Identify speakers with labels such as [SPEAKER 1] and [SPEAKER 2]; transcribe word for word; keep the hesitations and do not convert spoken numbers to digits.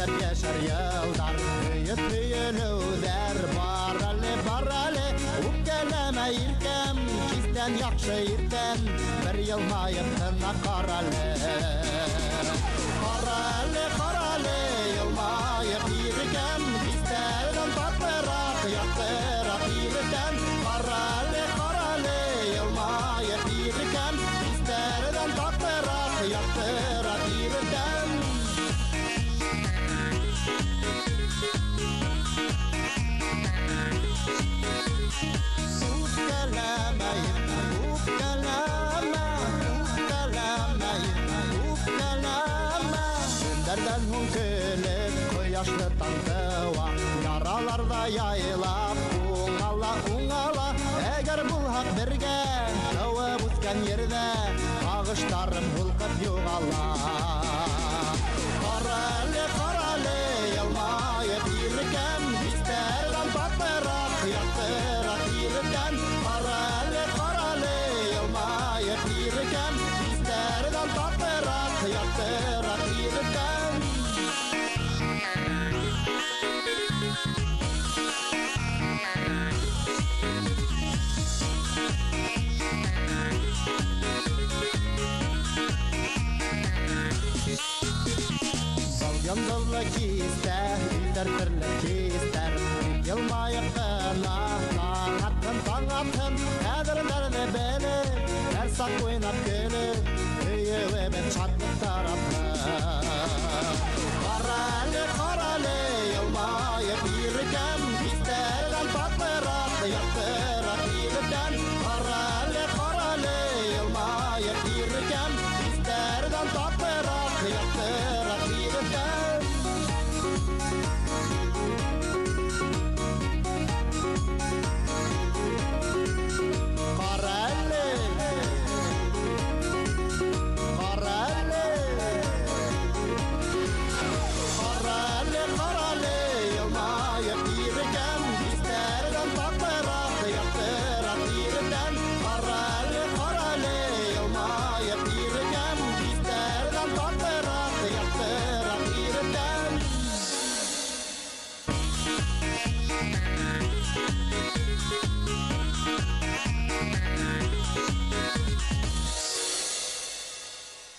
[SPEAKER 1] Езеп яшар елдар, өйіп түйілудер. Бар әлі, бар әлі, үпкелеме иркем, кистен яқшы иртен, бір елмайып тына қаралы. Қаралы, қаралы, елмайып иркем, кистерден татлырақ, яқтырақ иркем. Қаралы, қаралы, елмайып иркем, кистерден татлырақ, яқтырақ иркем. Дәрдән hún көліп, қояшты таңдыва, яраларда яйлап, уңала, уңала. Әгер бұл хақ бірге, тауып өткен ерде, ағыштарым hulqып юғала. Қаралы, қаралы, елмайып иркем, кистерден татлырақ, яқтырақ иркем. Қаралы, қаралы, елмайып иркем, кистерден татлырақ, яқтырақ иркем. Yandızlı kistер, үлтер түрлі кистер. Елмайып қына, таң аттын, таң аттын, әдірлерді білі, әр сақ ойнап көр.